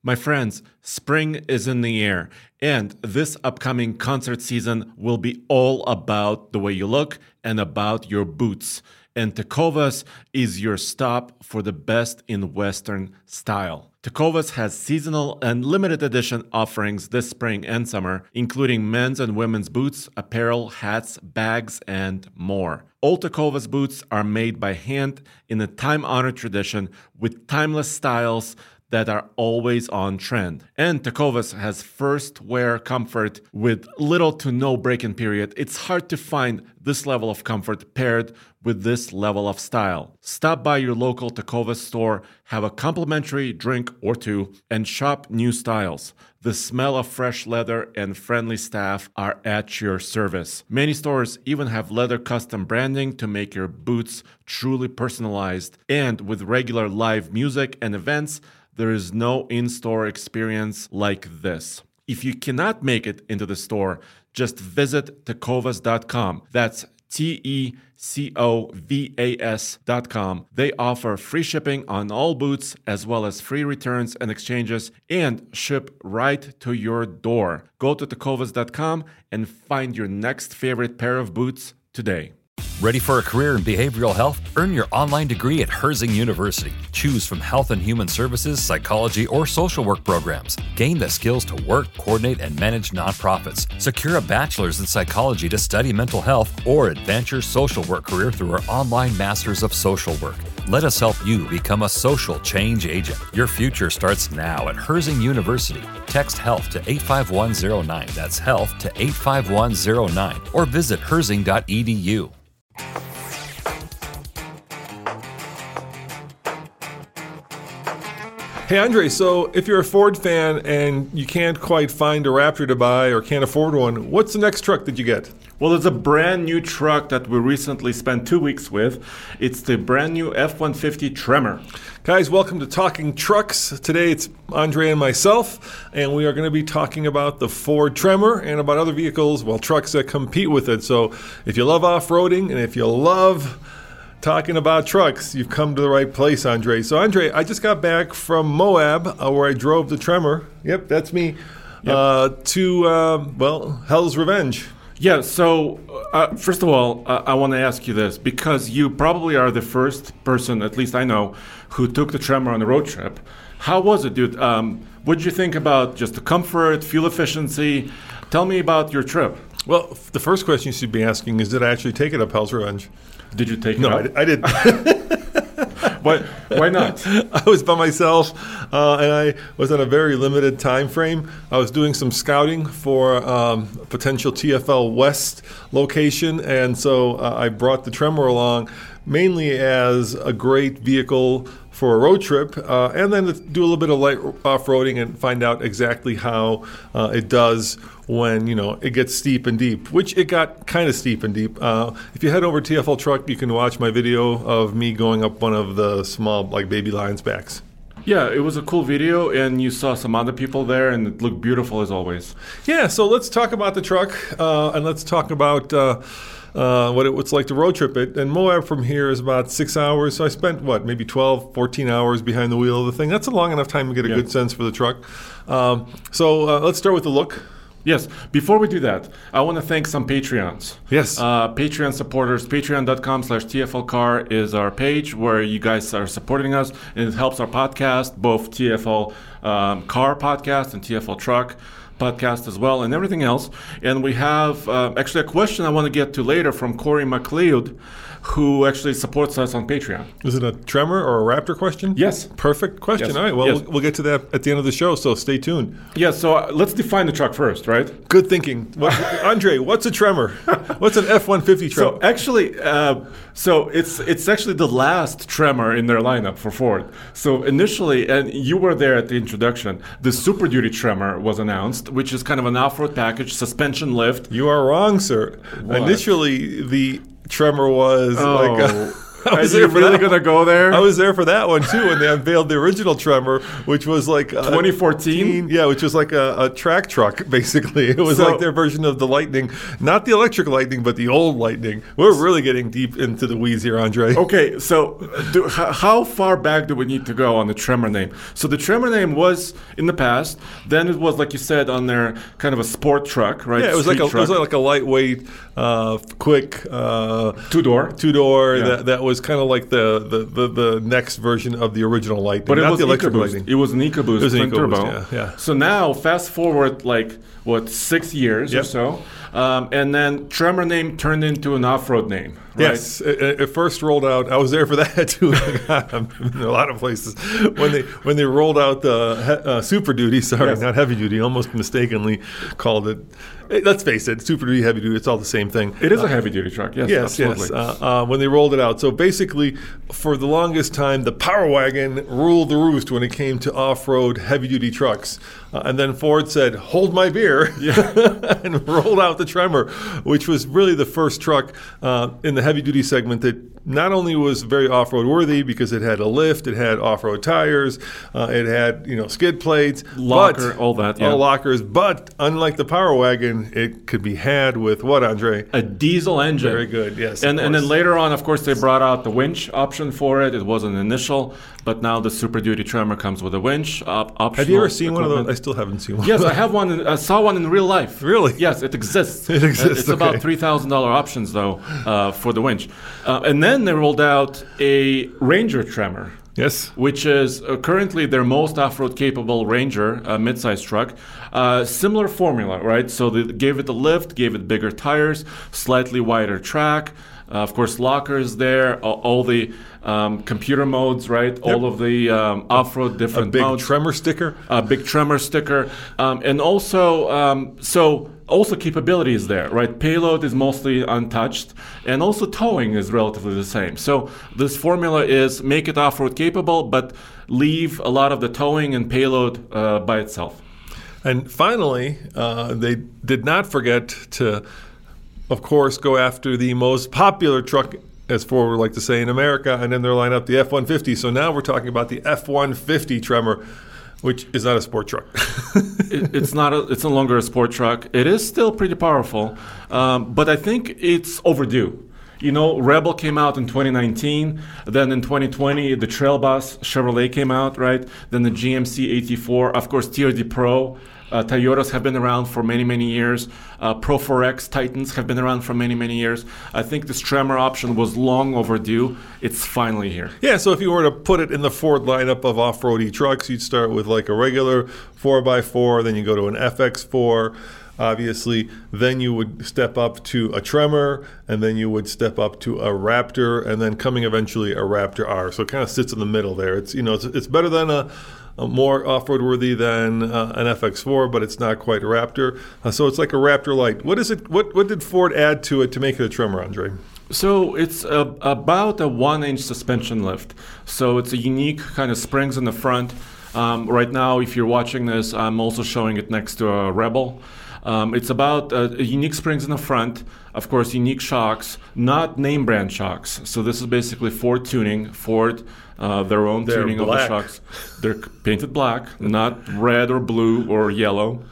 My friends, spring is in the air, and this upcoming concert season will be all about the way you look and about your boots. And Tecovas is your stop for the best in Western style. Tecovas has seasonal and limited edition offerings this spring and summer, including men's and women's boots, apparel, hats, bags, and more. All Tecovas boots are made by hand in a time-honored tradition with timeless styles that are always on trend. And Tecovas has first wear comfort with little to no break-in period. It's hard to find this level of comfort paired with this level of style. Stop by your local Tecovas store, have a complimentary drink or two, and shop new styles. The smell of fresh leather and friendly staff are at your service. Many stores even have leather custom branding to make your boots truly personalized. And with regular live music and events, there is no in-store experience like this. If you cannot make it into the store, just visit tecovas.com. That's TECOVAS.com. They offer free shipping on all boots, as well as free returns and exchanges, and ship right to your door. Go to tecovas.com and find your next favorite pair of boots today. Ready for a career in behavioral health? Earn your online degree at Herzing University. Choose from health and human services, psychology, or social work programs. Gain the skills to work, coordinate, and manage nonprofits. Secure a bachelor's in psychology to study mental health, or advance your social work career through our online Masters of Social Work. Let us help you become a social change agent. Your future starts now at Herzing University. Text HEALTH to 85109. That's HEALTH to 85109. Or visit herzing.edu. Hey, Andre, so if you're a Ford fan and you can't quite find a Raptor to buy or can't afford one, what's the next truck that you get? Well, it's a brand new truck that we recently spent 2 weeks with. It's the brand new F-150 Tremor. Guys, welcome to Talking Trucks. Today it's Andre and myself, and we are going to be talking about the Ford Tremor and about other vehicles, well, trucks that compete with it. So if you love off-roading and if you love talking about trucks, you've come to the right place, Andre. So, Andre, I just got back from Moab, where I drove the Tremor. Yep, that's me. Yep. To Hell's Revenge. Yeah, so first of all, I want to ask you this, because you probably are the first person, at least I know, who took the Tremor on a road trip. How was it, dude? What did you think about just the comfort, fuel efficiency? Tell me about your trip. Well, the first question you should be asking is, did I actually take it up Hell's Revenge? Did you take it up? No, I didn't. Why not? I was by myself, and I was on a very limited time frame. I was doing some scouting for a potential TFL West location, and so I brought the Tremor along mainly as a great vehicle for a road trip, and then to do a little bit of light off-roading and find out exactly how it does when, it gets steep and deep, which it got kind of steep and deep. If you head over to TFL Truck, you can watch my video of me going up one of the small, baby lion's backs. Yeah, it was a cool video, and you saw some other people there, and it looked beautiful as always. Yeah, so let's talk about the truck, and let's talk about what it's like to road trip it. And Moab from here is about 6 hours, so I spent, maybe 12, 14 hours behind the wheel of the thing. That's a long enough time to get a good sense for the truck. So let's start with the look. Yes. Before we do that, I want to thank some Patreons. Yes. Patreon supporters. Patreon.com/TFLcar is our page where you guys are supporting us, and it helps our podcast, both TFL Car Podcast and TFL Truck Podcast as well, and everything else. And we have actually a question I want to get to later from Corey McLeod, who actually supports us on Patreon. Is it a Tremor or a Raptor question? Yes. Perfect question. Yes. All right, well, yes. we'll get to that at the end of the show, so stay tuned. Yeah, so let's define the truck first, right? Good thinking. Andre, what's a Tremor? What's an F-150 truck? So actually, it's actually the last Tremor in their lineup for Ford. So initially, and you were there at the introduction, the Super Duty Tremor was announced, which is kind of an off-road package, suspension lift. You are wrong, sir. What? Initially, the Tremor was I was Are you there for really that going to go there? I was there for that one too when they unveiled the original Tremor, which was like 2014? Yeah, which was like a track truck basically. It was So- like their version of the Lightning, not the electric Lightning, but the old Lightning. We're really getting deep into the weeds here, Andre. Okay, so how far back do we need to go on the Tremor name? So the Tremor name was in the past. Then it was, like you said, on their kind of a sport truck, right? Yeah, it was like Street truck. a lightweight, quick two-door. Yeah. That was kind of like the next version of the original Lightning, But it not was the electric EcoBoost. Lightning. It was an EcoBoost was an twin turbo. EcoBoost, yeah. So now, fast forward like 6 years or Yep. so, and then Tremor name turned into an off-road name. Right? Yes, it first rolled out. I was there for that too. I'm in a lot of places when they rolled out the Super Duty. Sorry, Yes. not Heavy Duty. Almost mistakenly called it. Let's face it, Super Duty, Heavy Duty. It's all the same thing. It is a heavy-duty truck. Yes, Yes, absolutely. yes. When they rolled it out, so basically, for the longest time, the Power Wagon ruled the roost when it came to off-road heavy-duty trucks, and then Ford said, "Hold my beer," and rolled out the Tremor, which was really the first truck in the heavy-duty segment that not only was very off-road worthy because it had a lift, it had off-road tires, it had skid plates, Locker, all that, yeah. all lockers, but unlike the Power Wagon, it could be had with what, Andre? A diesel engine. Very good, yes. And of then course. later on, of course, they brought out the winch option for it. It wasn't initial, but now the Super Duty Tremor comes with a winch option. Have you ever seen one of those? I still haven't seen one. Yes, I have one. I saw one in real life. Really? Yes, it exists. It exists, It's about okay. $3,000 options though for the winch, and then they rolled out a Ranger Tremor. Yes. Which is currently their most off-road capable Ranger midsize truck. Similar formula, right? So they gave it a lift, gave it bigger tires, slightly wider track. Of course, lockers there, all the computer modes, right? Yep. All of the off-road A different big modes. Tremor sticker. A big Tremor sticker, and also capabilities there, right? Payload is mostly untouched, and also towing is relatively the same. So this formula is make it off-road capable, but leave a lot of the towing and payload by itself. And finally, they did not forget to, of course, go after the most popular truck, as Ford would like to say, in America, and in their lineup, the F-150. So now we're talking about the F-150 Tremor, which is not a sport truck. It's not. It's no longer a sport truck. It is still pretty powerful, but I think it's overdue. Rebel came out in 2019. Then in 2020, the Trail Boss Chevrolet came out, right? Then the GMC AT4. Of course, TRD Pro. Toyotas have been around for many, many years. Pro 4X Titans have been around for many, many years. I think this Tremor option was long overdue. It's finally here. Yeah, so if you were to put it in the Ford lineup of off-roady trucks, you'd start with like a regular 4x4, then you go to an FX4, obviously. Then you would step up to a Tremor, and then you would step up to a Raptor, and then coming eventually a Raptor R. So it kind of sits in the middle there. It's it's better than a more off-road worthy than an FX4, but it's not quite a Raptor. So it's like a Raptor Light. What is it? What did Ford add to it to make it a Tremor, Andre? So it's about a 1-inch suspension lift. So it's a unique kind of springs in the front. Right now, if you're watching this, I'm also showing it next to a Rebel. It's about unique springs in the front, of course, unique shocks, not name brand shocks. So this is basically Ford tuning. Ford, their own They're tuning black. of the shocks. They're painted black, not red or blue or yellow.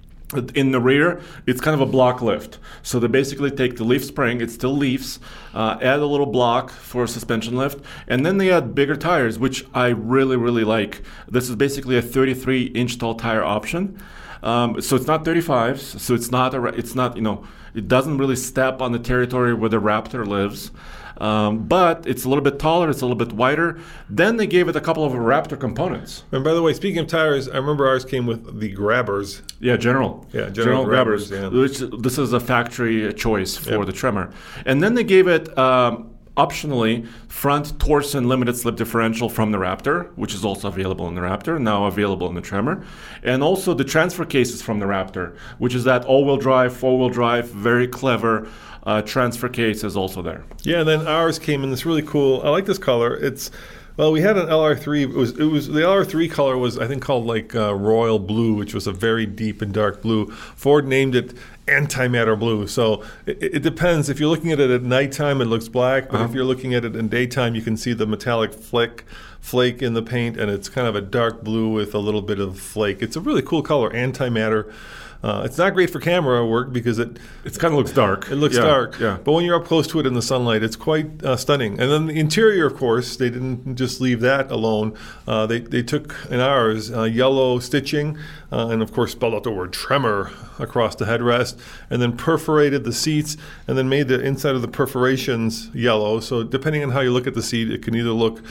In the rear, it's kind of a block lift. So they basically take the leaf spring, it still leaves, add a little block for a suspension lift, and then they add bigger tires, which I really, really like. This is basically a 33-inch tall tire option. So it's not 35s, so it's not it doesn't really step on the territory where the Raptor lives. But it's a little bit taller, it's a little bit wider. Then they gave it a couple of Raptor components. And by the way, speaking of tires, I remember ours came with the grabbers. Yeah, General. Yeah, General grabbers, yeah. Which this is a factory choice for Yep. the Tremor. And then they gave it optionally front Torsen limited slip differential from the Raptor, which is also available in the Raptor, now available in the Tremor. And also the transfer cases from the Raptor, which is that all-wheel drive, four-wheel drive, very clever transfer case is also there. Yeah, and then ours came in this really cool. I like this color. We had an LR3. It was the LR3 color was I think called like royal blue, which was a very deep and dark blue. Ford named it antimatter blue. So it depends. If you're looking at it at nighttime, it looks black. But if you're looking at it in daytime, you can see the metallic flake in the paint, and it's kind of a dark blue with a little bit of flake. It's a really cool color, antimatter. It's not great for camera work because it kind of looks dark. It looks dark. Yeah. But when you're up close to it in the sunlight, it's quite stunning. And then the interior, of course, they didn't just leave that alone. They took, in ours, yellow stitching and, of course, spelled out the word Tremor across the headrest, and then perforated the seats, and then made the inside of the perforations yellow. So depending on how you look at the seat, it can either look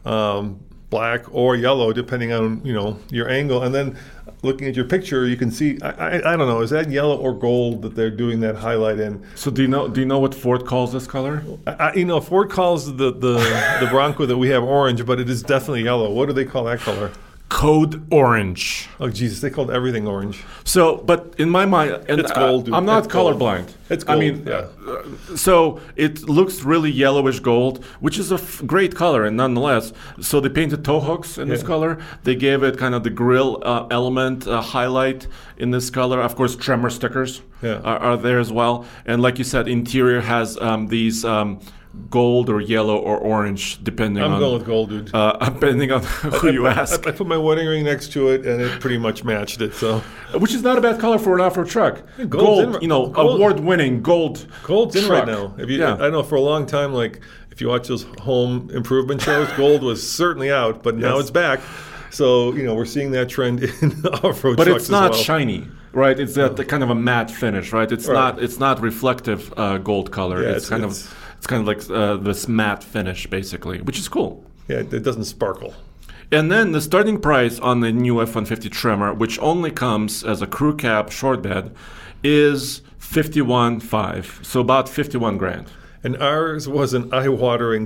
black or yellow, depending on your angle. And then looking at your picture, you can see, I don't know, is that yellow or gold that they're doing that highlight in? So do you know what Ford calls this color? Ford calls the Bronco that we have orange, but it is definitely yellow. What do they call that color? Code orange. Oh, Jesus, they called everything orange. So, but in my mind, and it's gold, dude. I'm not It's colorblind. Gold. It's gold. I mean, yeah. So it looks really yellowish gold, which is a great color, and nonetheless, so they painted tow hooks in this color. They gave it kind of the grill element highlight in this color. Of course, Tremor stickers are there as well. And like you said, interior has these gold or yellow or orange, depending on... I'm going with gold, dude. Depending on who you ask. I put my wedding ring next to it, and it pretty much matched it. So, which is not a bad color for an off-road truck. Gold, award-winning gold. Gold's in truck. right now. I know for a long time, like if you watch those home improvement shows, gold was certainly out, but now it's back. So we're seeing that trend in off-road trucks. But it's not as well. Shiny, right? It's the kind of a matte finish, right? It's not reflective gold color. Yeah, it's kind of like this matte finish, basically, which is cool. Yeah, it doesn't sparkle. And then the starting price on the new F-150 Tremor, which only comes as a crew cab short bed, is $51,500. So about $51,000. And ours was an eye-watering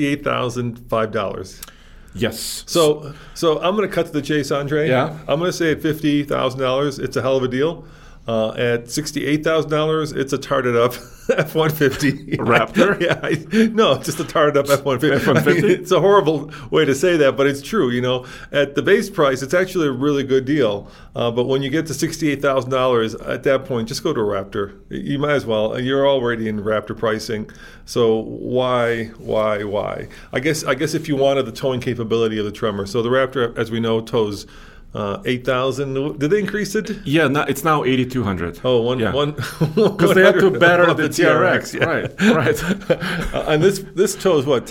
$68,005. Yes. So I'm going to cut to the chase, Andre. Yeah. I'm going to say at $50,000, it's a hell of a deal. At $68,000, it's a tarted up F-150 Raptor. No, just a tarted up F-150. F-150. I mean, it's a horrible way to say that, but it's true. At the base price, it's actually a really good deal. But when you get to $68,000, at that point, just go to a Raptor. You might as well. You're already in Raptor pricing. So why? I guess if you wanted the towing capability of the Tremor. So the Raptor, as we know, tows 8,000. Did they increase it? Yeah, it's now 8,200. Oh, one because they had to better the TRX. Yeah. Right. And this tows what,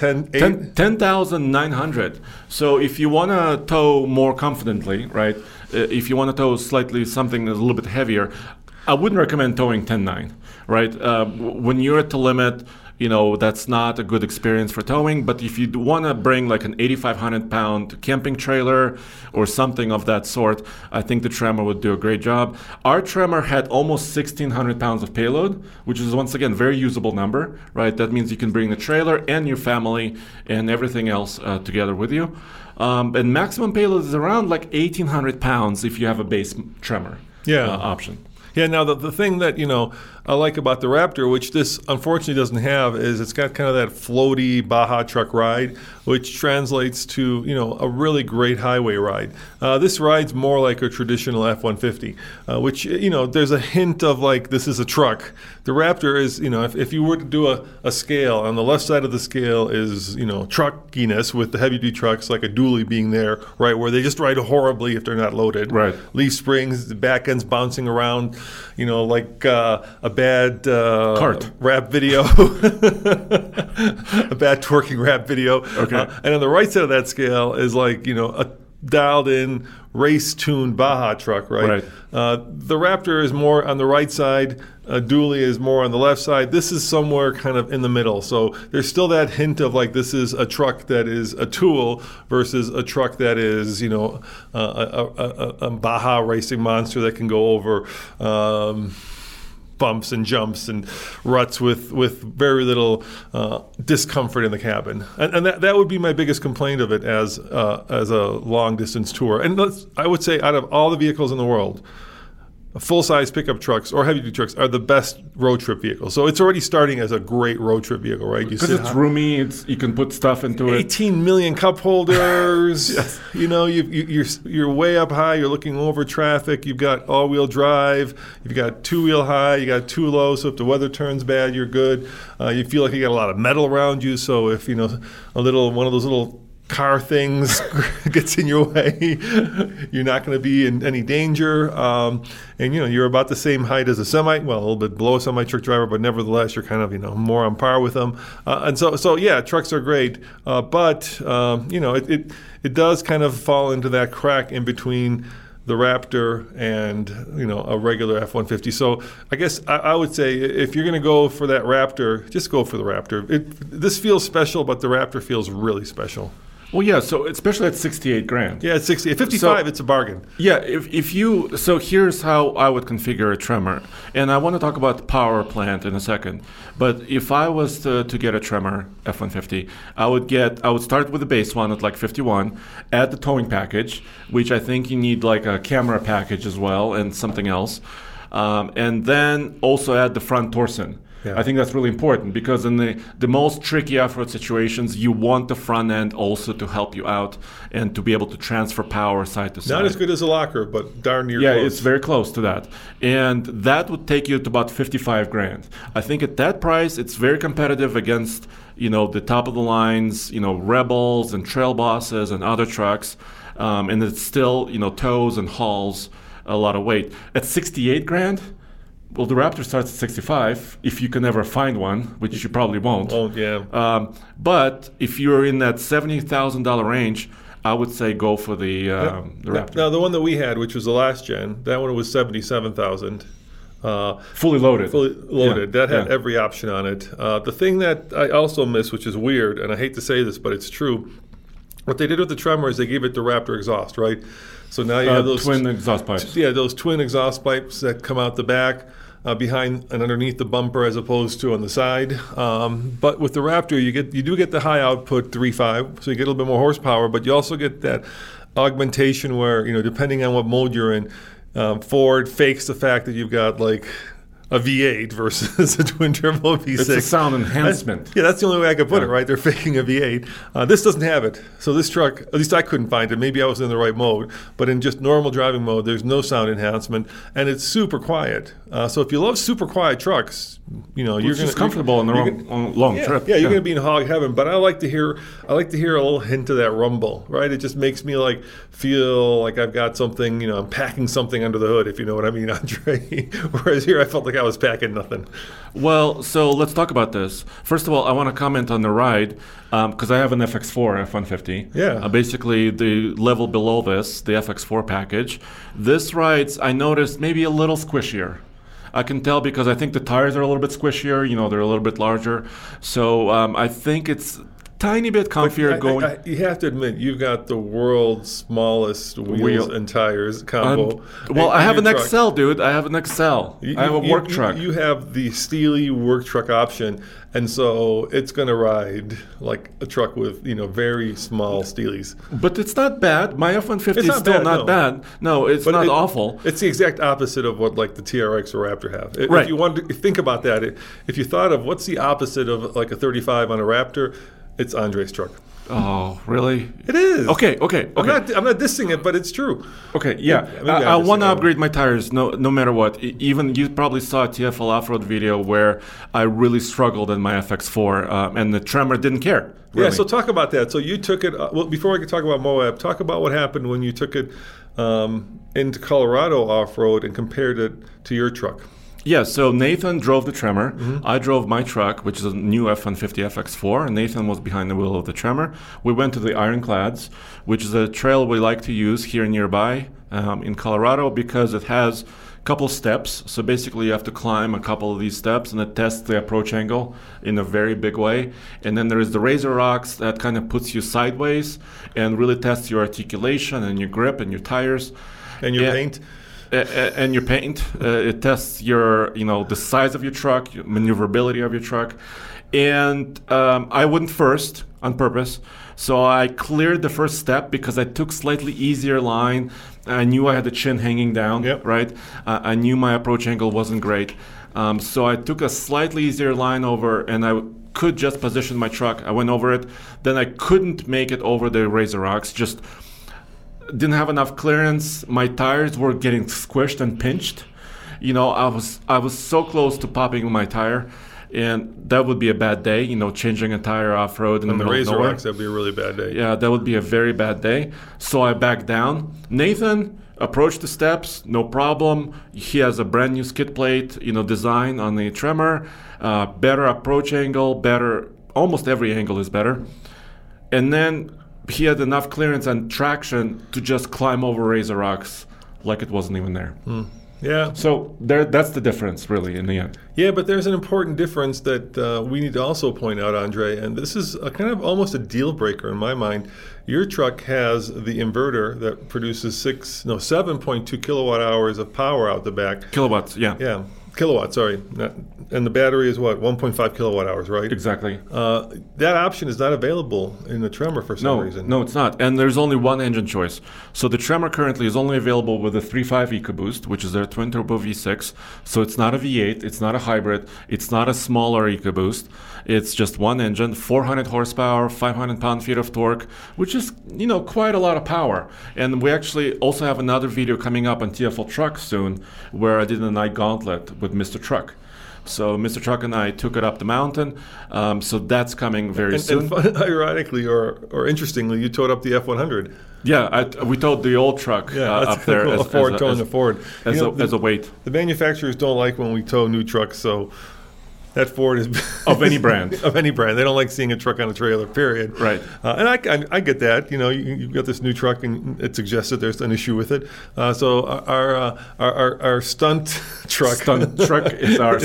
10,900. So if you want to tow more confidently, right? If you want to tow slightly something that's a little bit heavier, I wouldn't recommend towing 10.9. Right? When you're at the limit, that's not a good experience for towing. But if you want to bring like an 8,500 pound camping trailer or something of that sort, I think the Tremor would do a great job. Our Tremor had almost 1,600 pounds of payload, which is once again very usable number, right? That means you can bring the trailer and your family and everything else together with you. And maximum payload is around like 1,800 pounds if you have a base Tremor option. Yeah, now the thing that, I like about the Raptor, which this unfortunately doesn't have, is it's got kind of that floaty Baja truck ride, which translates to, a really great highway ride. This rides more like a traditional F-150, which, there's a hint of like this is a truck. The Raptor is, if you were to do a scale, on the left side of the scale is, truckiness with the heavy-duty trucks, like a dually being there, right, where they just ride horribly if they're not loaded. Right. Leaf springs, the back end's bouncing around, like a bad cart rap video, a bad twerking rap video. Okay. And on the right side of that scale is like, a dialed-in, race-tuned Baja truck, right? The Raptor is more on the right side. Dually is more on the left side. This is somewhere kind of in the middle. So there's still that hint of like this is a truck that is a tool versus a truck that is, a Baja racing monster that can go over bumps and jumps and ruts with very little discomfort in the cabin. And that would be my biggest complaint of it as a long-distance tour. And I would say out of all the vehicles in the world, full-size pickup trucks or heavy-duty trucks are the best road trip vehicles. So it's already starting as a great road trip vehicle, right? Because it's roomy, you can put stuff into it. 18 million cup holders. Yes. You know, you're way up high. You're looking over traffic. You've got all-wheel drive. You've got two-wheel high. You got two low. So if the weather turns bad, you're good. You feel like you got a lot of metal around you. So if one of those little car things gets in your way, you're not going to be in any danger. And you're about the same height as a semi, well, a little bit below a semi truck driver, but nevertheless you're kind of more on par with them. And so yeah, trucks are great, but it does kind of fall into that crack in between the Raptor and a regular F-150. So I guess I would say if you're going to go for that Raptor, just go for the Raptor. This feels special, but the Raptor feels really special. Well, yeah, so especially at $68,000. Yeah, at 60. At 55, it's a bargain. Yeah, so here's how I would configure a Tremor. And I want to talk about the power plant in a second. But if I was to get a Tremor F-150, I would start with the base one at like 51, add the towing package, which I think you need like a camera package as well and something else. And then also add the front torsion. Yeah. I think that's really important because in the most tricky off-road situations, you want the front end also to help you out and to be able to transfer power side to side. Not as good as a locker, but darn near close. Yeah, it's very close to that. And that would take you to about $55,000. I think at that price, it's very competitive against the top of the lines, Rebels and Trail Bosses and other trucks. And it still tows and hauls a lot of weight. At $68,000. Well, the Raptor starts at 65 if you can ever find one, which you probably won't. Oh, yeah. But if you're in that $70,000 range, I would say go for the Raptor. Now, the one that we had, which was the last gen, that one was $77,000. Fully loaded. Yeah. That had every option on it. The thing that I also miss, which is weird, and I hate to say this, but it's true, what they did with the Tremor is they gave it the Raptor exhaust, right? So now you have those twin exhaust pipes. Yeah, those twin exhaust pipes that come out the back. Behind and underneath the bumper as opposed to on the side. But with the Raptor, you do get the high output 3.5, so you get a little bit more horsepower, but you also get that augmentation where, depending on what mode you're in, Ford fakes the fact that you've got like a V8 versus a twin turbo V6. It's a sound enhancement. That's the only way I could put it, right? They're faking a V8. This doesn't have it. So this truck, at least I couldn't find it. Maybe I was in the right mode. But in just normal driving mode, there's no sound enhancement. And it's super quiet. So if you love super quiet trucks, you're going to... It's comfortable on a long trip. Yeah, you're going to be in hog heaven. But I like to hear a little hint of that rumble, right? It just makes me feel like I've got something, I'm packing something under the hood, if you know what I mean, Andre. Whereas here I felt like I was packing nothing. Well, so let's talk about this. First of all, I want to comment on the ride because I have an FX4 F-150. Yeah. Basically, the level below this, the FX4 package. This ride's, I noticed, maybe a little squishier. I can tell because I think the tires are a little bit squishier. They're a little bit larger. So I think it's tiny bit comfier going. You have to admit, you've got the world's smallest wheels and tires combo. I have an XL, dude. I have an XL. I have a work truck. You have the Steely work truck option, and so it's going to ride like a truck with very small Steelies. But it's not bad. My F-150 is still not bad. No, it's not awful. It's the exact opposite of what like the TRX or Raptor have. Right. If you want to think about that, if you thought of what's the opposite of like a 35 on a Raptor, it's Andre's truck. Oh, really? It is. Okay. I'm not dissing it, but it's true. Okay, yeah. I want to upgrade my tires no matter what. Even you probably saw a TFL off-road video where I really struggled in my FX4, and the Tremor didn't care. Really. Yeah, so talk about that. So you took it, before I could talk about Moab, talk about what happened when you took it into Colorado off-road and compared it to your truck. Yeah, so Nathan drove the Tremor. Mm-hmm. I drove my truck, which is a new F-150 FX4, and Nathan was behind the wheel of the Tremor. We went to the Ironclads, which is a trail we like to use here nearby in Colorado because it has a couple steps. So basically you have to climb a couple of these steps, and it tests the approach angle in a very big way. And then there is the Razor Rocks that kind of puts you sideways and really tests your articulation and your grip and your tires. And your paint. And your paint. It tests your, the size of your truck, your maneuverability of your truck. And I went first on purpose. So I cleared the first step because I took slightly easier line. I knew I had the chin hanging down, right? I knew my approach angle wasn't great. So I took a slightly easier line over, and I could just position my truck. I went over it. Then I couldn't make it over the Razor Rocks. Just didn't have enough clearance. My tires were getting squished and pinched. You know, I was so close to popping my tire. And that would be a bad day, you know, changing a tire off-road in the middle of nowhere. On the Razor Rocks, that would be a really bad day. Yeah, that would be a very bad day. So I backed down. Nathan approached the steps, no problem. He has a brand new skid plate, you know, design on the Tremor. Better approach angle, better, almost every angle is better. And then he had enough clearance and traction to just climb over Razor Rocks like it wasn't even there. Yeah. So that's the difference, really, in the end. Yeah, but there's an important difference that we need to also point out, Andre, and this is a kind of almost a deal breaker in my mind. Your truck has the inverter that produces 7.2 kilowatt hours of power out the back. Kilowatts, yeah. Yeah, kilowatts, sorry. And the battery is what, 1.5 kilowatt hours, right? Exactly. That option is not available in the Tremor for some reason. No, it's not. And there's only one engine choice. So the Tremor currently is only available with the 3.5 EcoBoost, which is their twin-turbo V6. So it's not a V8, it's not a hybrid, it's not a smaller EcoBoost. It's just one engine, 400 horsepower, 500 pound-feet of torque, which is, you know, quite a lot of power. And we actually also have another video coming up on TFL Truck soon where I did a night gauntlet with Mr. Truck. So Mr. Truck and I took it up the mountain. So that's coming very soon. And ironically or interestingly, you towed up the F100. Yeah, we towed the old truck up there. Cool. A Ford towing a Ford. As a weight. The manufacturers don't like when we tow new trucks, so that Ford is of any brand. Of any brand, they don't like seeing a truck on a trailer. Period. Right. And I get that. You know, you've got this new truck, and it suggests that there's an issue with it. So our stunt truck is our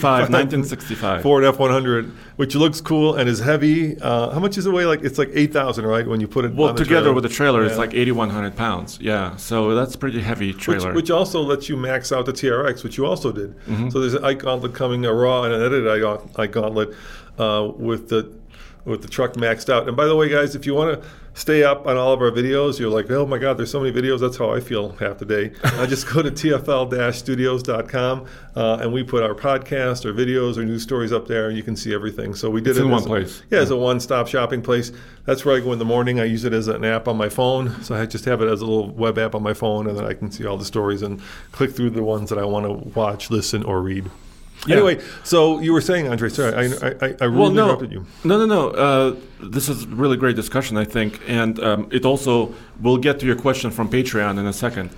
1965 Ford F100, which looks cool and is heavy. How much does it weigh? It's like 8,000, right? When you put it on the together trailer. With the trailer, it's like 8,100 pounds. Yeah, so that's pretty heavy trailer. Which also lets you max out the TRX, which you also did. Mm-hmm. So there's an iGauntlet coming, a raw and an edited iGauntlet with the truck maxed out. And by the way, guys, if you want to stay up on all of our videos, you're like, oh my God, there's so many videos. That's how I feel half the day. Just go to tfl-studios.com and we put our podcast, our videos, our news stories up there, and you can see everything. So we did it in one place. Yeah, as a one-stop shopping place. That's where I go in the morning. I use it as an app on my phone. So I just have it as a little web app on my phone, and then I can see all the stories and click through the ones that I want to watch, listen, or read. Yeah. Anyway, so you were saying, Andre, sorry, I really interrupted you. No. This is a really great discussion, I think. And it also, we'll get to your question from Patreon in a second.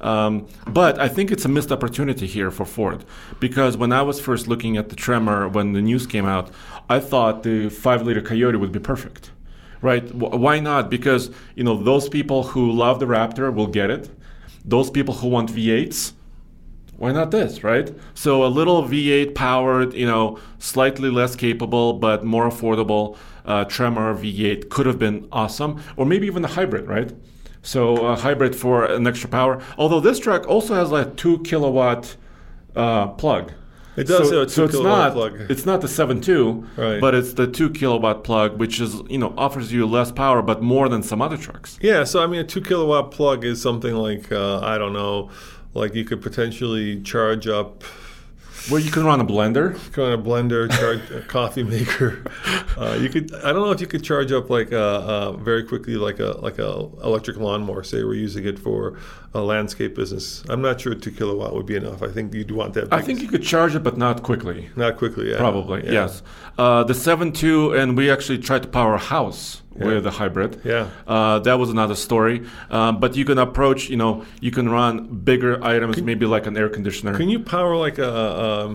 But I think it's a missed opportunity here for Ford. Because when I was first looking at the Tremor, when the news came out, I thought the 5-liter Coyote would be perfect. Right? Why not? Because, you know, those people who love the Raptor will get it. Those people who want V8s, why not this, right? So a little V8 powered, you know, slightly less capable but more affordable Tremor V8 could have been awesome. Or maybe even a hybrid, right? So a hybrid for an extra power. Although this truck also has a 2 kilowatt plug. It does have a 2 kilowatt plug. It's not the 7.2, right, but it's the 2 kilowatt plug, which is, you know, offers you less power but more than some other trucks. Yeah, so I mean a 2 kilowatt plug is something like, I don't know, like you could potentially charge up. Well, you can run a blender. Charge a coffee maker. You could. I don't know if you could charge up like very quickly like a electric lawnmower. Say we're using it for a landscape business. I'm not sure 2 kilowatt would be enough. I think you'd want that. I think you could charge it, but not quickly. Not quickly, yeah. Probably, yeah. Yes. The 7.2, and we actually tried to power a house with a hybrid. Yeah. That was another story. But you can approach, you know, you can run bigger items, maybe like an air conditioner. Can you power like a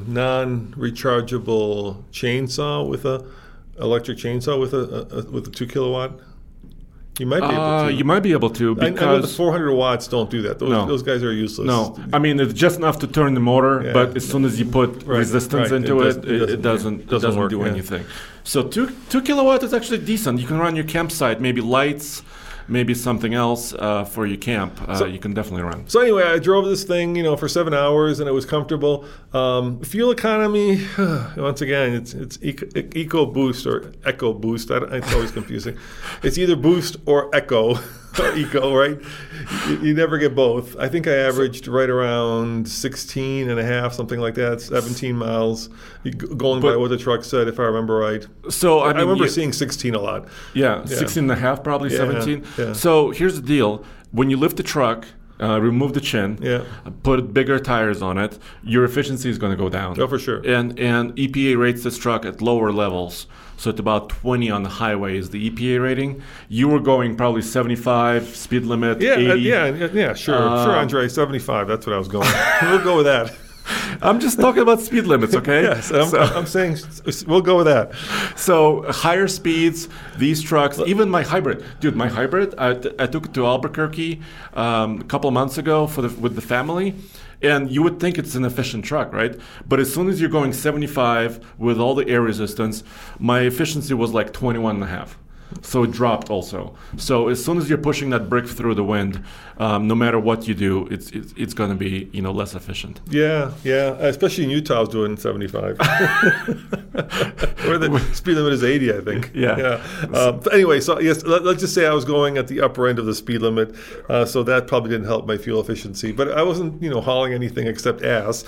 non-rechargeable chainsaw with a electric chainsaw with a 2 kilowatt? You might be able to. You might be able to, because I know the 400 watts don't do that. Those guys are useless. No, I mean it's just enough to turn the motor, but as soon as you put resistance into it doesn't do anything. So 2 kilowatt is actually decent. You can run your campsite, maybe lights, maybe something else for your camp, you can definitely run. So anyway, I drove this thing, for 7 hours, and it was comfortable. Fuel economy, once again, it's EcoBoost or EcoBoost. It's always confusing. It's either Boost or Eco. Eco, right? You never get both. I think I averaged right around 16 and a half, something like that, 17 miles, going by what the truck said, if I remember right. So I remember seeing 16 a lot. Yeah, 16 and a half, probably 17. Yeah. So here's the deal. When you lift the truck, remove the chin, put bigger tires on it, your efficiency is going to go down. Oh, for sure. And EPA rates this truck at lower levels. So at about 20 on the highway is the EPA rating. You were going probably 75, speed limit, 80. Sure. Sure, Andre, 75. That's what I was going. We'll go with that. I'm just talking about speed limits, okay? Yes, I'm saying we'll go with that. So higher speeds, these trucks, even my hybrid. Dude, my hybrid, I took it to Albuquerque a couple of months ago with the family. And you would think it's an efficient truck, right? But as soon as you're going 75 with all the air resistance, my efficiency was like 21 and a half. So it dropped also. So as soon as you're pushing that brick through the wind, no matter what you do, it's going to be less efficient. Yeah. Especially in Utah, I was doing 75. Where the speed limit is 80, I think. Yeah. Anyway, so yes, let's just say I was going at the upper end of the speed limit, so that probably didn't help my fuel efficiency. But I wasn't, hauling anything except ass.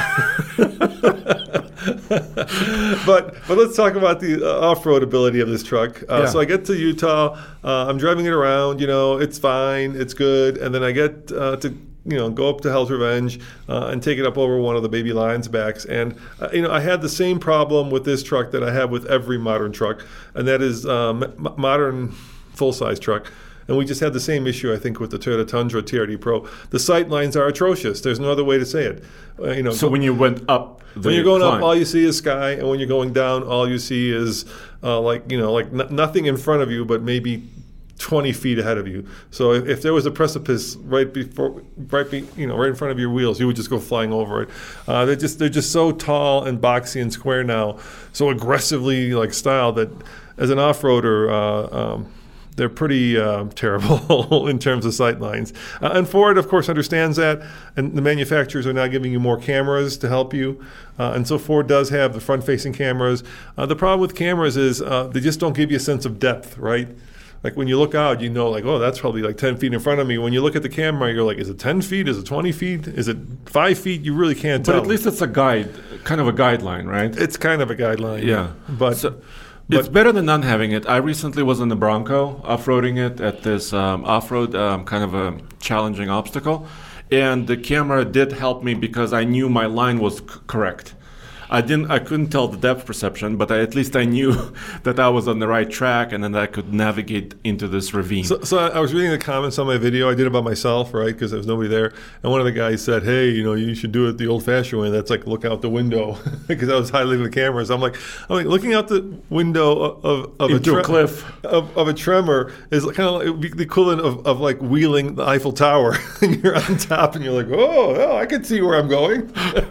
But let's talk about the off-road ability of this truck. So I get to Utah, I'm driving it around, it's fine, it's good, and then I get to go up to Hell's Revenge and take it up over one of the Baby Lions backs. And, I had the same problem with this truck that I have with every modern truck, and that is modern full-size truck. And we just had the same issue, I think, with the Toyota Tundra TRD Pro. The sight lines are atrocious. There's no other way to say it. So when you went up, when you're going up, all you see is sky, and when you're going down, all you see is nothing in front of you, but maybe 20 feet ahead of you. So if there was a precipice right in front of your wheels, you would just go flying over it. They're just so tall and boxy and square now, so aggressively styled that as an off-roader. They're pretty terrible in terms of sight lines. And Ford, of course, understands that, and the manufacturers are now giving you more cameras to help you. And so Ford does have the front-facing cameras. The problem with cameras is they just don't give you a sense of depth, right? Like when you look out, oh, that's probably 10 feet in front of me. When you look at the camera, you're like, is it 10 feet? Is it 20 feet? Is it 5 feet? You really can't tell. But at least it's a guide, kind of a guideline, right? It's kind of a guideline. Yeah. But it's better than not having it. I recently was in the Bronco, off-roading it at this off-road kind of a challenging obstacle. And the camera did help me because I knew my line was correct. I couldn't tell the depth perception, but at least I knew that I was on the right track, and then I could navigate into this ravine. So I was reading the comments on my video. I did it by myself, right, because there was nobody there. And one of the guys said, hey, you should do it the old-fashioned way. That's like look out the window, because I was highlighting the cameras. I'm like, looking out the window of a cliff of a Tremor is kind of like the equivalent of like wheeling the Eiffel Tower. And you're on top, and you're like, oh, I can see where I'm going.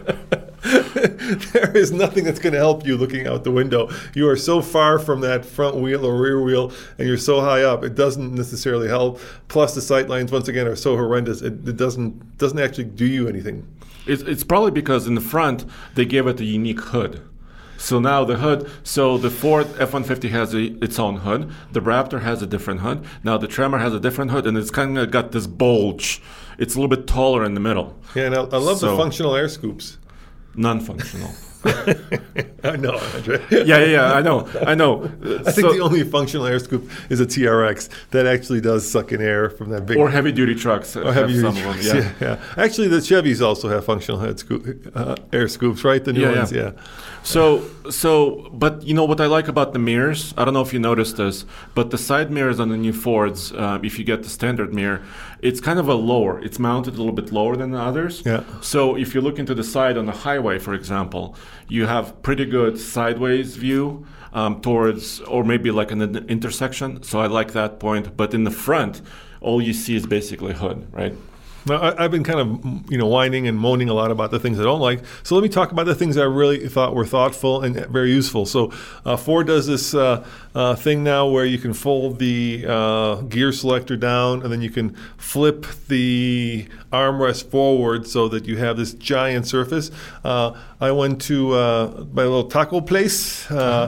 There is nothing that's going to help you looking out the window. You are so far from that front wheel or rear wheel, and you're so high up, it doesn't necessarily help. Plus, the sight lines, once again, are so horrendous, it doesn't actually do you anything. It's probably because in the front, they gave it a unique hood. So now the hood, so the Ford F-150 has its own hood. The Raptor has a different hood. Now the Tremor has a different hood, and it's kind of got this bulge. It's a little bit taller in the middle. Yeah, and I love the functional air scoops. Non-functional. I know, Andre. Yeah, I know. I think the only functional air scoop is a TRX that actually does suck in air from that big. Or heavy-duty trucks. Or heavy-duty trucks, yeah. Actually, the Chevys also have functional air scoops, right? The new ones, yeah. So, but what I like about the mirrors, I don't know if you noticed this, but the side mirrors on the new Fords, if you get the standard mirror, it's kind of it's mounted a little bit lower than the others. Yeah. So if you look into the side on the highway, for example, you have pretty good sideways view towards, or maybe like an intersection. So I like that point. But in the front, all you see is basically hood, right? Now, I've been kind of, whining and moaning a lot about the things I don't like. So let me talk about the things I really thought were thoughtful and very useful. So Ford does this thing now where you can fold the gear selector down, and then you can flip the armrest forward so that you have this giant surface. I went to my little taco place.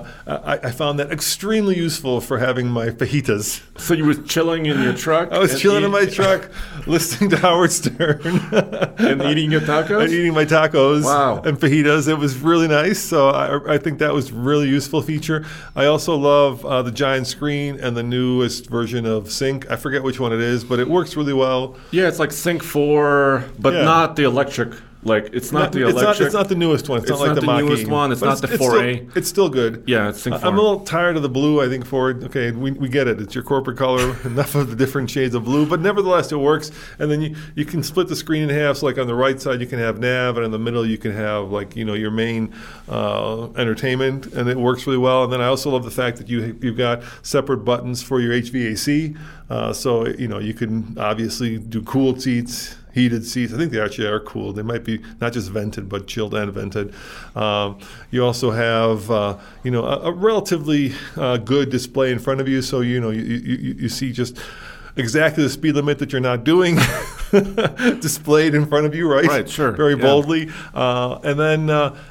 I found that extremely useful for having my fajitas. So you were chilling in your truck? I was chilling in my truck, listening to Howard Stern. And eating your tacos? And eating my tacos. Wow. And fajitas. It was really nice. So I think that was a really useful feature. I also love the giant screen and the newest version of Sync. I forget which one it is, but it works really well. Yeah, it's like Sync 4, but not the electric. Like, it's not the electric. It's not the newest one. It's not like the Mach-E. Newest one. It's not the 4A. It's still good. Yeah, it's Sync 4. I'm a little tired of the blue, I think, Ford. Okay, we get it. It's your corporate color. Enough of the different shades of blue. But nevertheless, it works. And then you can split the screen in half. So, like, on the right side, you can have nav. And in the middle, you can have, like, your main entertainment. And it works really well. And then I also love the fact that you've got separate buttons for your HVAC. So, you can obviously do cooled seats, heated seats. I think they actually are cooled. They might be not just vented, but chilled and vented. You also have, a relatively good display in front of you. So, you see just exactly the speed limit that you're not doing displayed in front of you, right? Right, sure. Very boldly. And then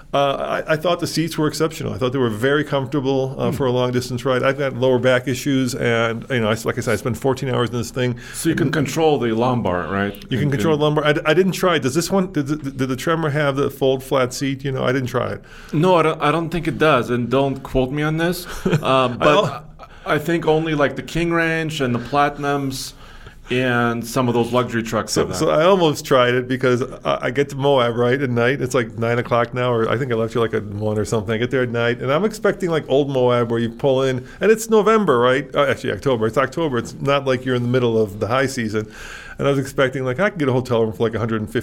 I thought the seats were exceptional. I thought they were very comfortable for a long distance ride. I've got lower back issues, and like I said, I spent 14 hours in this thing. So you can control the lumbar, right? You can control the lumbar. I didn't try it. Does this one? Did the Tremor have the fold flat seat? I didn't try it. No, I don't think it does. And don't quote me on this. But I think only like the King Ranch and the Platinums and some of those luxury trucks have that. So I almost tried it because I get to Moab, right, at night. It's like 9 o'clock now, or I think I left you like at 1 or something. I get there at night, and I'm expecting like old Moab where you pull in, and it's November, right? Actually, October. It's October. It's not like you're in the middle of the high season. And I was expecting, like, I could get a hotel room for like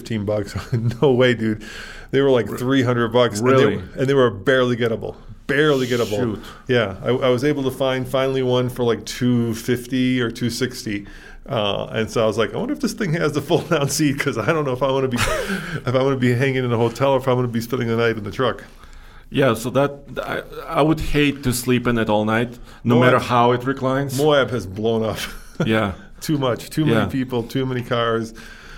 $115. No way, dude. They were like $300. Really? And they were barely gettable. Barely gettable. Shoot. Yeah. I was able to find finally one for like $250 or $260. And so I was like, I wonder if this thing has the fold down seat, because I don't know if I want to be hanging in a hotel or if I want to be spending the night in the truck. Yeah, so that I would hate to sleep in it all night, no matter how it reclines. Moab has blown up. Yeah. Too much. Too many people, too many cars.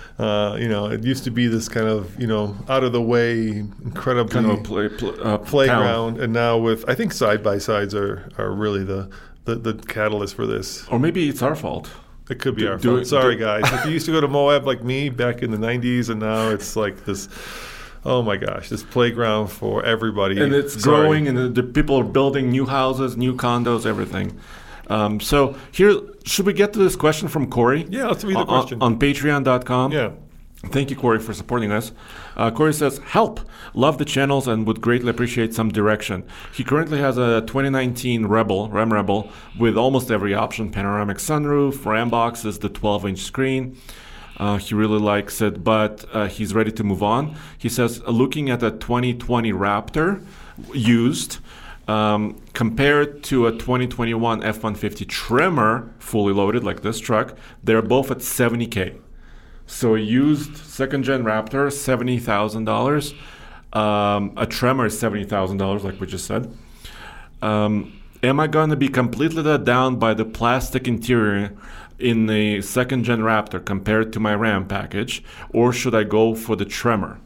It used to be this kind of, out of the way, incredibly kind of playground. town. And now I think side-by-sides are really the catalyst for this. Or maybe it's our fault. It could be our fault. Sorry, guys. If you used to go to Moab like me back in the 90s, and now it's like this, oh my gosh, this playground for everybody. And it's growing, and the people are building new houses, new condos, everything. So here, should we get to this question from Corey? Yeah, let's read the question. On patreon.com. Yeah. Thank you, Corey, for supporting us. Corey says, help. Love the channels and would greatly appreciate some direction. He currently has a 2019 Ram Rebel with almost every option: panoramic sunroof, Ram boxes, the 12-inch screen. He really likes it, but he's ready to move on. He says, looking at a 2020 Raptor used, compared to a 2021 F-150 Tremor fully loaded like this truck, they're both at $70K. So a used second-gen Raptor, $70,000. A Tremor is $70,000, like we just said. Am I going to be completely let down by the plastic interior in the second-gen Raptor compared to my Ram package, or should I go for the Tremor?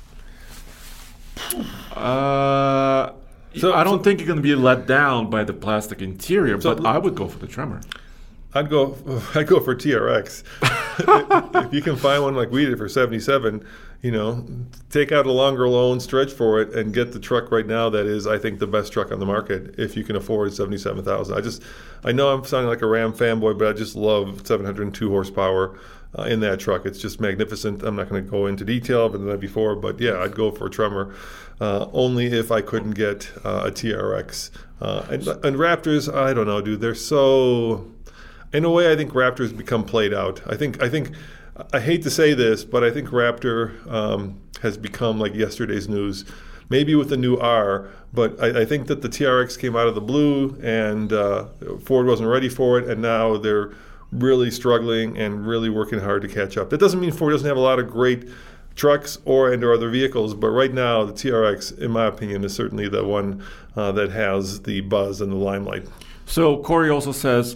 So I don't think you're going to be let down by the plastic interior, but I would go for the Tremor. I'd go for TRX. If you can find one like we did for 77, take out a longer loan, stretch for it, and get the truck right now that is, I think, the best truck on the market if you can afford $77,000. I know I'm sounding like a Ram fanboy, but I just love 702 horsepower in that truck. It's just magnificent. I'm not going to go into detail than that before, but yeah, I'd go for a Tremor, only if I couldn't get a TRX. And Raptors, I don't know, dude. They're so... In a way, I think Raptors become played out. I think I hate to say this, but I think Raptor has become like yesterday's news. Maybe with the new R, but I think that the TRX came out of the blue, and Ford wasn't ready for it, and now they're really struggling and really working hard to catch up. That doesn't mean Ford doesn't have a lot of great trucks or other vehicles, but right now the TRX, in my opinion, is certainly the one that has the buzz and the limelight. So Corey also says,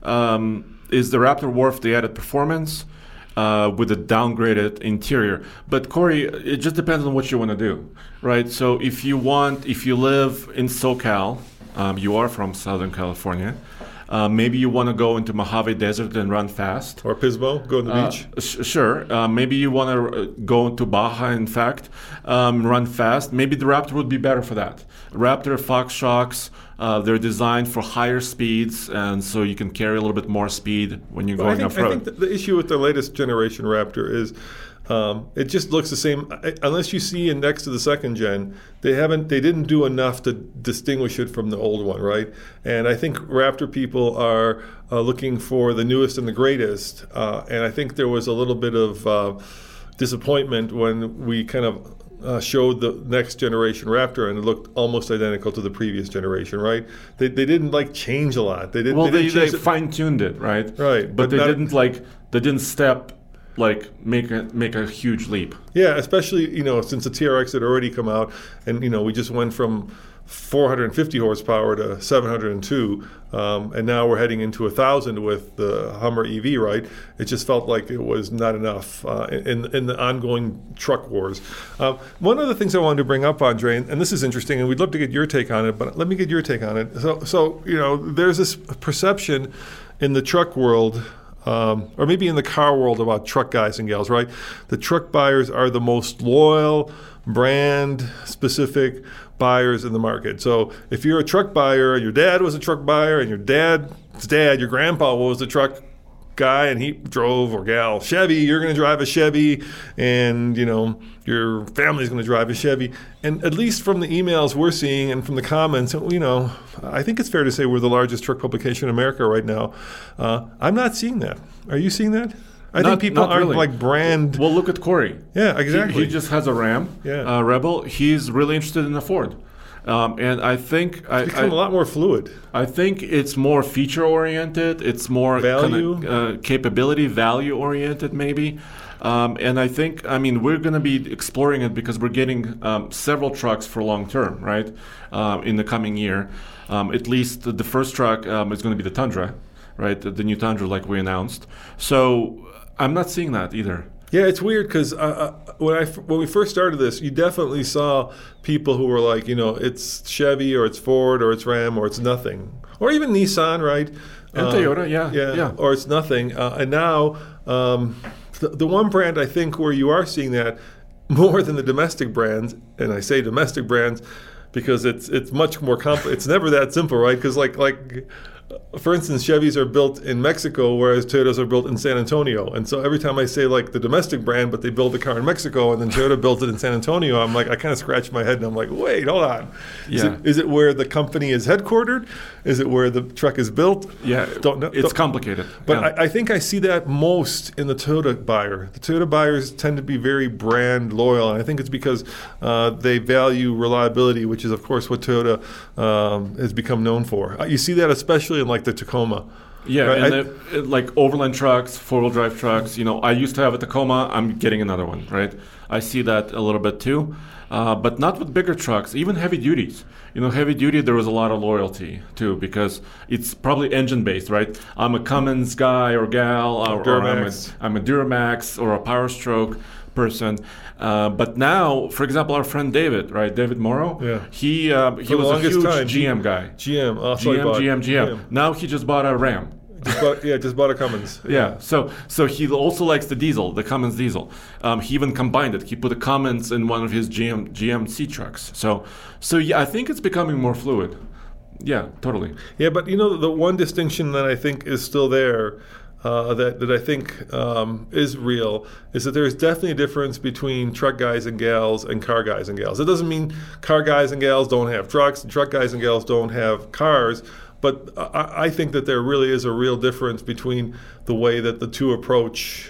is the Raptor worth the added performance with a downgraded interior? But Corey, it just depends on what you want to do, right? So if you live in SoCal, you are from Southern California, maybe you want to go into Mojave Desert and run fast. Or Pismo, go to the beach. Sure. Maybe you want to go into Baja, in fact, run fast. Maybe the Raptor would be better for that. Raptor Fox shocks, they're designed for higher speeds, and so you can carry a little bit more speed when you're going off-road. I think the issue with the latest generation Raptor is it just looks the same. Unless you see it next to the second gen, they didn't do enough to distinguish it from the old one, right? And I think Raptor people are looking for the newest and the greatest. And I think there was a little bit of disappointment when we kind of showed the next generation Raptor, and it looked almost identical to the previous generation, right? They didn't change a lot. They fine-tuned it, right? Right, but they didn't step. Make a huge leap. Yeah, especially since the TRX had already come out, and we just went from 450 horsepower to 702, and now we're heading into 1,000 with the Hummer EV. Right? It just felt like it was not enough in the ongoing truck wars. One of the things I wanted to bring up, Andre, and this is interesting, and we'd love to get your take on it, but let me get your take on it. So there's this perception in the truck world. Or maybe in the car world about truck guys and gals, right? The truck buyers are the most loyal, brand-specific buyers in the market. So if you're a truck buyer, your dad was a truck buyer, and your dad's dad, your grandpa was a truck guy, and he drove, or gal, Chevy, you're going to drive a Chevy, and your family's going to drive a Chevy. And at least from the emails we're seeing and from the comments, I think it's fair to say we're the largest truck publication in America right now. I'm not seeing that. Are you seeing that? I think people aren't really. Brand. Well, look at Corey. Yeah, exactly. He just has a Ram, Rebel. He's really interested in a Ford. And I think it's become a lot more fluid. I think it's more feature oriented. It's more value, capability, value oriented, maybe. And I think, we're going to be exploring it because we're getting several trucks for long term, right? In the coming year, at least the first truck is going to be the Tundra, right? The new Tundra, like we announced. So I'm not seeing that either. Yeah, it's weird because when we first started this, you definitely saw people who were like, it's Chevy or it's Ford or it's Ram or it's nothing, or even Nissan, right? And Toyota, yeah, or it's nothing. And now the one brand I think where you are seeing that more than the domestic brands, and I say domestic brands because it's much more complex. It's never that simple, right? Because for instance, Chevys are built in Mexico, whereas Toyotas are built in San Antonio. And so every time I say the domestic brand, but they build the car in Mexico, and then Toyota built it in San Antonio, I'm I kind of scratch my head, and I'm like, wait, hold on. Yeah. Is it where the company is headquartered? Is it where the truck is built? Yeah, don't know. It's complicated. But I think I see that most in the Toyota buyer. The Toyota buyers tend to be very brand loyal, and I think it's because they value reliability, which is, of course, what Toyota has become known for. You see that especially in the Tacoma. Yeah, right? and overland trucks, four-wheel drive trucks. I used to have a Tacoma. I'm getting another one, right? I see that a little bit too, but not with bigger trucks. Even heavy duties. Heavy duty, there was a lot of loyalty too because it's probably engine-based, right? I'm a Cummins guy or gal, or I'm a Duramax or a Power Stroke person. But now, for example, our friend David, right? David Morrow. Yeah. He was a huge GM guy. GM. Now he just bought a Ram. Just bought a Cummins. Yeah. So he also likes the diesel, the Cummins diesel. He even combined it. He put a Cummins in one of his GMC trucks. So yeah, I think it's becoming more fluid. Yeah, totally. Yeah, but the one distinction that I think is still there, that I think is real, is that there's definitely a difference between truck guys and gals and car guys and gals. It doesn't mean car guys and gals don't have trucks and truck guys and gals don't have cars, but I think that there really is a real difference between the way that the two approach,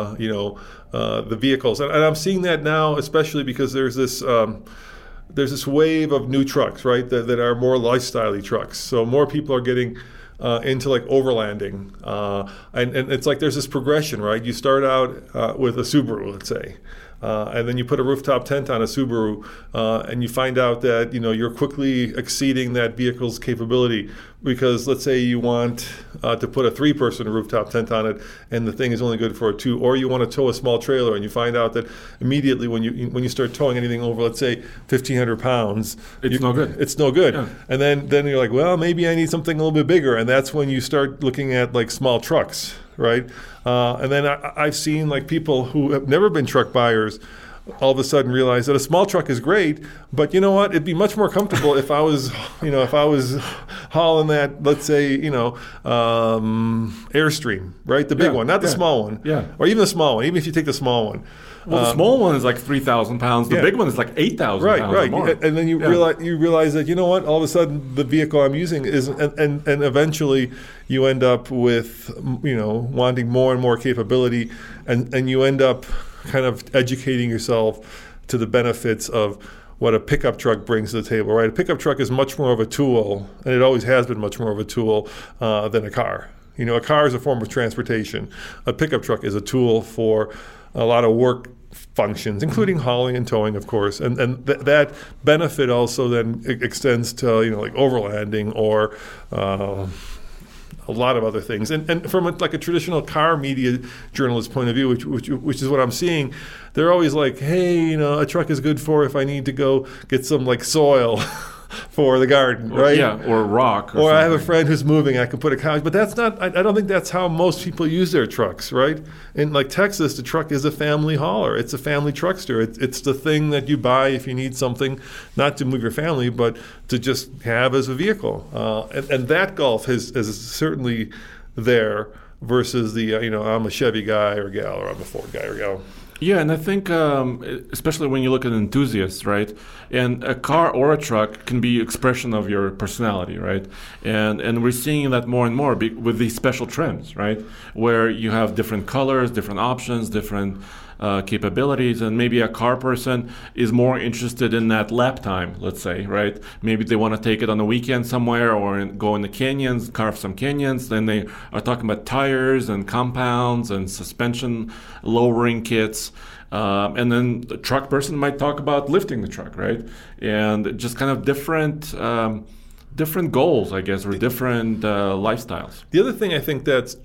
the vehicles. And I'm seeing that now, especially because there's this wave of new trucks, right, that are more lifestyle-y trucks. So more people are getting into like overlanding, and it's like there's this progression, right? You start out with a Subaru, let's say. And then you put a rooftop tent on a Subaru, and you find out that you're quickly exceeding that vehicle's capability, because let's say you want to put a 3-person rooftop tent on it, and the thing is only good for a 2, or you want to tow a small trailer, and you find out that immediately when you start towing anything over, let's say 1,500 pounds, it's no good. It's no good. Yeah. And then you're like, well, maybe I need something a little bit bigger, and that's when you start looking at like small trucks. Right, and then I've seen like people who have never been truck buyers all of a sudden realize that a small truck is great, but you know what? It'd be much more comfortable if I was hauling that, let's say, Airstream, right? The big one, not the small one, or even the small one. Even if you take the small one. Well, the small one is like 3,000 pounds. The big one is like 8,000 pounds. Right. Or more. And then you realize that all of a sudden the vehicle I'm using is, and eventually you end up with wanting more and more capability, and you end up kind of educating yourself to the benefits of what a pickup truck brings to the table. Right, a pickup truck is much more of a tool, and it always has been much more of a tool than a car. A car is a form of transportation. A pickup truck is a tool for a lot of work functions, including hauling and towing, of course, and that benefit also then extends to like overlanding or a lot of other things. And from a traditional car media journalist point of view, which is what I'm seeing, they're always like, hey, a truck is good for if I need to go get some like soil for the garden, right? Or rock. Or I have a friend who's moving, I can put a couch. But that's not, I don't think that's how most people use their trucks, right? In like Texas, the truck is a family hauler. It's a family truckster. It's the thing that you buy if you need something, not to move your family, but to just have as a vehicle. And that gulf is certainly there versus the, I'm a Chevy guy or gal, or I'm a Ford guy or gal. Yeah, and I think especially when you look at enthusiasts, right? And a car or a truck can be expression of your personality, right? And we're seeing that more and more with these special trims, right? Where you have different colors, different options, different capabilities, and maybe a car person is more interested in that lap time, let's say, right? Maybe they want to take it on the weekend somewhere or go in the canyons, carve some canyons. Then they are talking about tires and compounds and suspension lowering kits. And then the truck person might talk about lifting the truck, right? And just kind of different goals, I guess, or different lifestyles. The other thing I think that's,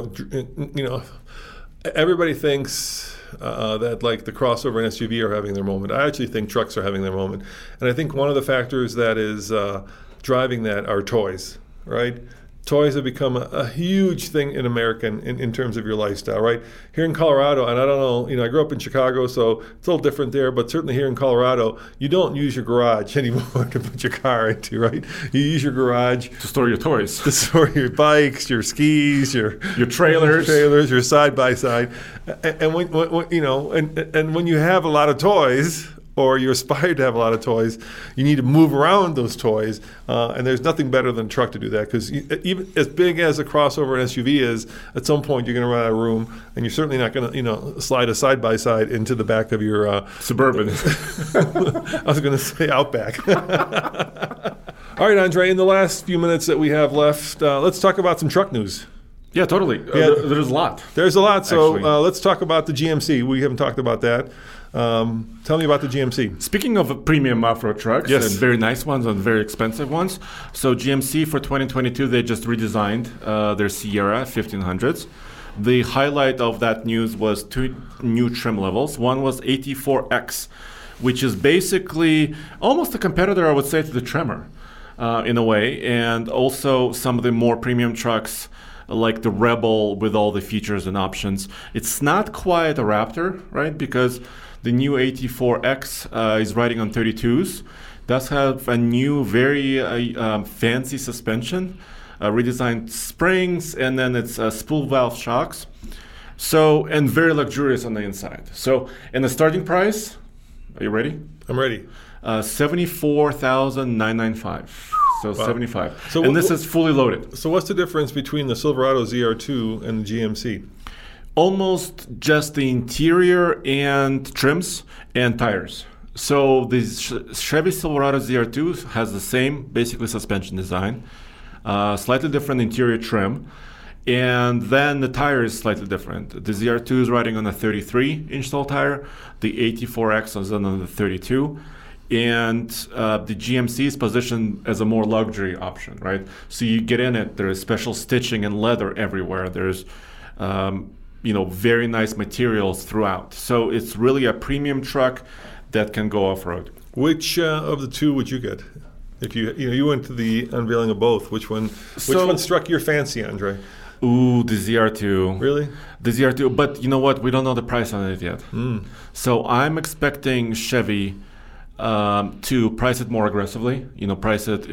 everybody thinks that like the crossover and SUV are having their moment. I actually think trucks are having their moment. And I think one of the factors that is driving that are toys, right? Toys have become a huge thing in America in terms of your lifestyle, right? Here in Colorado, and I don't know, I grew up in Chicago, so it's a little different there, but certainly here in Colorado, you don't use your garage anymore to put your car into, right? You use your garage to store your toys, to store your bikes, your skis, your trailers, your side-by-side. And when and when you have a lot of toys, or you aspire to have a lot of toys, you need to move around those toys. And there's nothing better than a truck to do that, because even as big as a crossover and SUV is, at some point you're going to run out of room, and you're certainly not going to slide a side-by-side into the back of your Suburban. I was going to say Outback. All right, Andre, in the last few minutes that we have left, let's talk about some truck news. Yeah, totally. There's a lot. There's a lot. So let's talk about the GMC. We haven't talked about that. Tell me about the GMC. Speaking of premium off-road trucks, yes, and very nice ones and very expensive ones. So GMC for 2022, they just redesigned their Sierra 1500s. The highlight of that news was 2 new trim levels. One was AT4X, which is basically almost a competitor, I would say, to the Tremor in a way. And also some of the more premium trucks like the Rebel with all the features and options. It's not quite a Raptor, right? Because the new AT4X is riding on 32s. Does have a new, very fancy suspension, redesigned springs, and then it's spool valve shocks. So, and very luxurious on the inside. So, and the starting price, are you ready? I'm ready. $74,995. So wow. 75. So and this is fully loaded. So what's the difference between the Silverado ZR2 and the GMC? Almost just the interior and trims and tires. So the Chevy Silverado ZR2 has the same basically suspension design. slightly different interior trim. And then the tire is slightly different. The ZR2 is riding on a 33-inch tall tire. The AT4X is on the 32. And the GMC is positioned as a more luxury option, right? So you get in it, there is special stitching and leather everywhere. There's, very nice materials throughout. So it's really a premium truck that can go off-road. Which of the two would you get? If you went to the unveiling of both, which one struck your fancy, Andre? Ooh, the ZR2. Really? The ZR2, but you know what? We don't know the price on it yet. So I'm expecting Chevy to price it more aggressively. Price it,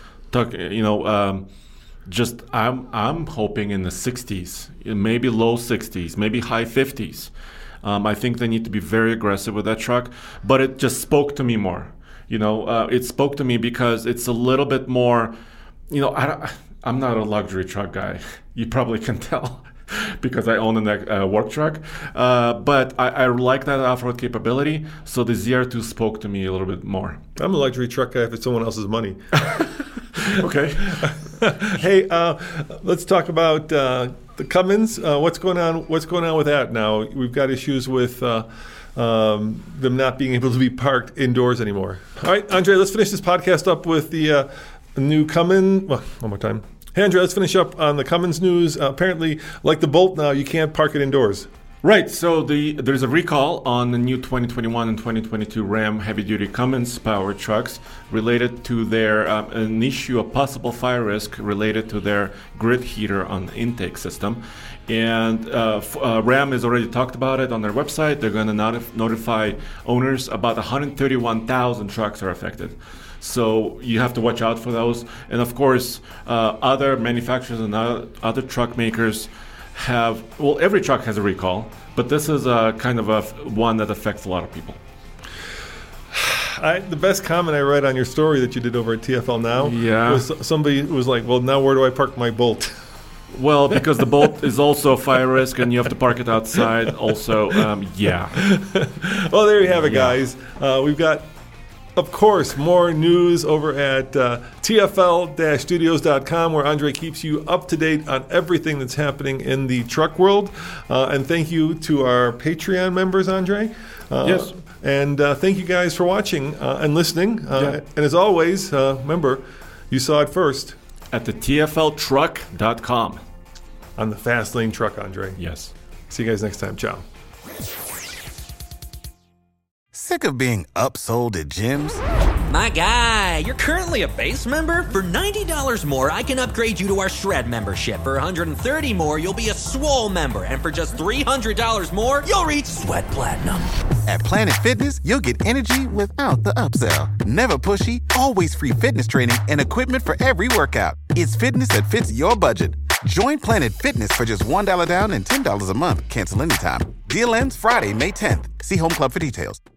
I'm hoping in the 60s, maybe low 60s, maybe high 50s. I think they need to be very aggressive with that truck, but it just spoke to me more. It spoke to me because it's a little bit more, I'm not a luxury truck guy. You probably can tell because I own a work truck. But I like that off-road capability. So the ZR2 spoke to me a little bit more. I'm a luxury truck guy if it's someone else's money. Okay. Hey, let's talk about the Cummins. What's going on with that now? We've got issues with them not being able to be parked indoors anymore. All right, Andre, let's finish this podcast up with the new Cummins. Well, one more time. Hey, Andre, let's finish up on the Cummins news. Apparently, like the Bolt now, you can't park it indoors. Right. So there's a recall on the new 2021 and 2022 Ram heavy-duty Cummins powered trucks related to an issue, a possible fire risk related to their grid heater on the intake system. And Ram has already talked about it on their website. They're going to notify owners. About 131,000 trucks are affected. So you have to watch out for those. And of course, other manufacturers and other truck makers every truck has a recall, but this is a kind of one that affects a lot of people. The best comment I read on your story that you did over at TFL Now was somebody who was like, well, now where do I park my Bolt? Well, because the Bolt is also a fire risk and you have to park it outside also, Well, there you have it, guys. We've got, of course, more news over at tfl-studios.com, where Andre keeps you up to date on everything that's happening in the truck world. And thank you to our Patreon members, Andre. Yes. And thank you guys for watching and listening. And as always, remember, you saw it first. At the tfltruck.com. On the Fast Lane Truck, Andre. Yes. See you guys next time. Ciao. Sick of being upsold at gyms? My guy, you're currently a base member? For $90 more, I can upgrade you to our Shred membership. For $130 more, you'll be a Swole member. And for just $300 more, you'll reach Sweat Platinum. At Planet Fitness, you'll get energy without the upsell. Never pushy, always free fitness training and equipment for every workout. It's fitness that fits your budget. Join Planet Fitness for just $1 down and $10 a month. Cancel anytime. Deal ends Friday, May 10th. See Home Club for details.